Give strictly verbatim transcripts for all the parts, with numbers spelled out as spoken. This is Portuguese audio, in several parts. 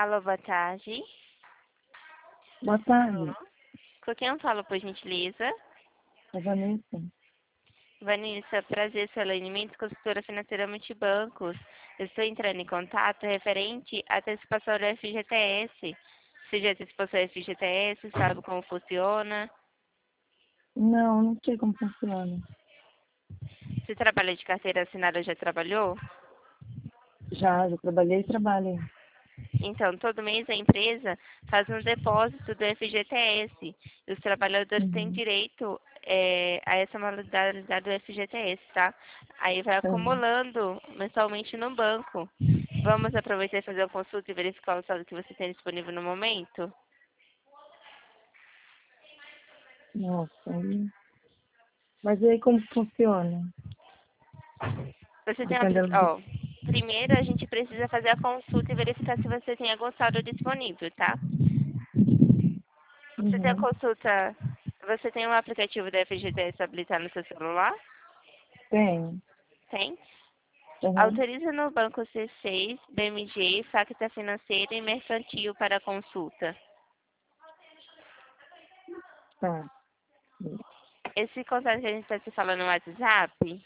Alô, boa tarde. Boa tarde, Com quem eu falo, por gentileza? é Vanessa. Vanessa, prazer, Solane Mendes, consultora financeira multibancos. Eu estou entrando em contato referente à antecipação do F G T S. Você já antecipou seu F G T S, sabe como funciona? Não, não sei como funciona. Você trabalha de carteira assinada, já trabalhou? Já, já trabalhei e trabalho. Então, todo mês a empresa faz um depósito do F G T S. E os trabalhadores têm Uhum. direito é, a essa modalidade do F G T S, tá? Aí vai Uhum. acumulando mensalmente no banco. Vamos aproveitar e fazer uma consulta e verificar o saldo que você tem disponível no momento? Nossa, aí... Mas e aí como funciona? Você tem apli- Dependendo do... ó, primeiro a gente precisa fazer a consulta e verificar se você tem algum saldo disponível, tá? Você tem a Uhum. consulta, você tem o aplicativo da F G T S habilitado no seu celular? Tem. Tem? Uhum. Autoriza no banco C seis, B M G, Facta Financeira e Mercantil para consulta. Tá. Esse contato que a gente está se falando no WhatsApp?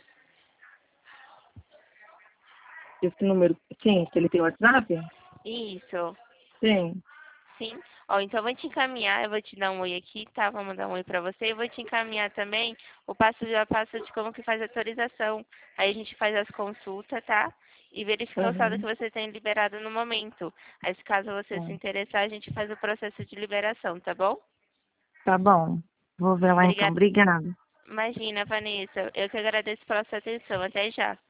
Esse número... Sim, se ele tem WhatsApp? Isso. Tem. Sim. Ó, então eu vou te encaminhar, eu vou te dar um oi aqui, tá? Vou mandar um oi pra você. Eu vou te encaminhar também o passo a passo de como que faz a autorização. Aí a gente faz as consultas, tá? E verifica o saldo que Uhum. você tem liberado no momento. Aí, se caso você se Tá. interessar, a gente faz o processo de liberação, tá bom? Tá bom. Vou ver lá então. Obrigada. Obrigada. Imagina, Vanessa. Eu que agradeço pela sua atenção. Até já.